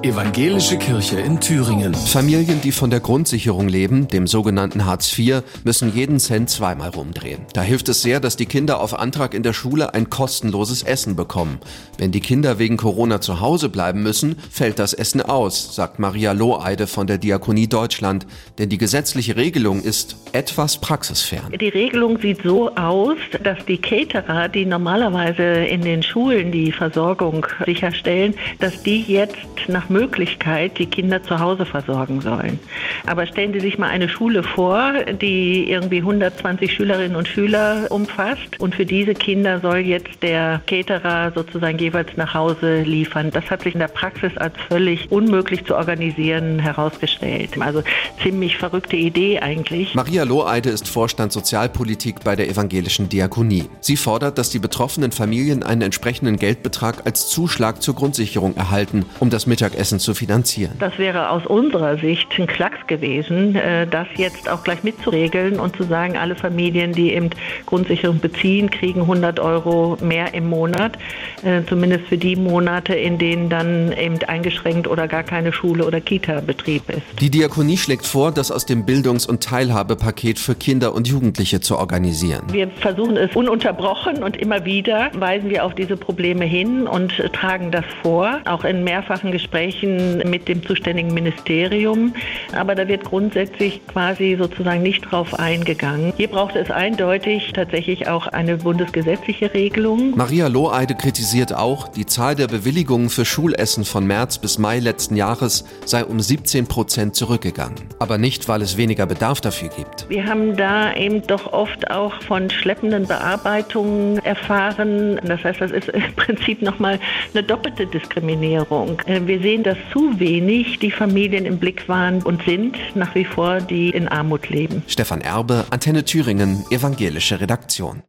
Evangelische Kirche in Thüringen. Familien, die von der Grundsicherung leben, dem sogenannten Hartz IV, müssen jeden Cent zweimal rumdrehen. Da hilft es sehr, dass die Kinder auf Antrag in der Schule ein kostenloses Essen bekommen. Wenn die Kinder wegen Corona zu Hause bleiben müssen, fällt das Essen aus, sagt Maria Loheide von der Diakonie Deutschland. Denn die gesetzliche Regelung ist etwas praxisfern. Die Regelung sieht so aus, dass die Caterer, die normalerweise in den Schulen die Versorgung sicherstellen, dass die jetzt nach Möglichkeit die Kinder zu Hause versorgen sollen. Aber stellen Sie sich mal eine Schule vor, die irgendwie 120 Schülerinnen und Schüler umfasst und für diese Kinder soll jetzt der Caterer sozusagen jeweils nach Hause liefern. Das hat sich in der Praxis als völlig unmöglich zu organisieren herausgestellt. Also ziemlich verrückte Idee eigentlich. Maria Loheide ist Vorstand Sozialpolitik bei der Evangelischen Diakonie. Sie fordert, dass die betroffenen Familien einen entsprechenden Geldbetrag als Zuschlag zur Grundsicherung erhalten, um das Mittagessen zu finanzieren. Das wäre aus unserer Sicht ein Klacks gewesen, das jetzt auch gleich mitzuregeln und zu sagen, alle Familien, die eben Grundsicherung beziehen, kriegen 100 € mehr im Monat, zumindest für die Monate, in denen dann eben eingeschränkt oder gar keine Schule oder Kita-Betrieb ist. Die Diakonie schlägt vor, das aus dem Bildungs- und Teilhabepaket für Kinder und Jugendliche zu organisieren. Wir versuchen es ununterbrochen und immer wieder weisen wir auf diese Probleme hin und tragen das vor, auch in mehrfachen Gesprächen mit dem zuständigen Ministerium. Aber da wird grundsätzlich quasi sozusagen nicht drauf eingegangen. Hier braucht es eindeutig tatsächlich auch eine bundesgesetzliche Regelung. Maria Loheide kritisiert auch, die Zahl der Bewilligungen für Schulessen von März bis Mai letzten Jahres sei um 17% zurückgegangen. Aber nicht, weil es weniger Bedarf dafür gibt. Wir haben da eben doch oft auch von schleppenden Bearbeitungen erfahren. Das heißt, das ist im Prinzip nochmal eine doppelte Diskriminierung. Wir sehen, dass zu wenig die Familien im Blick waren und sind nach wie vor, die in Armut leben. Stefan Erbe, Antenne Thüringen, Evangelische Redaktion.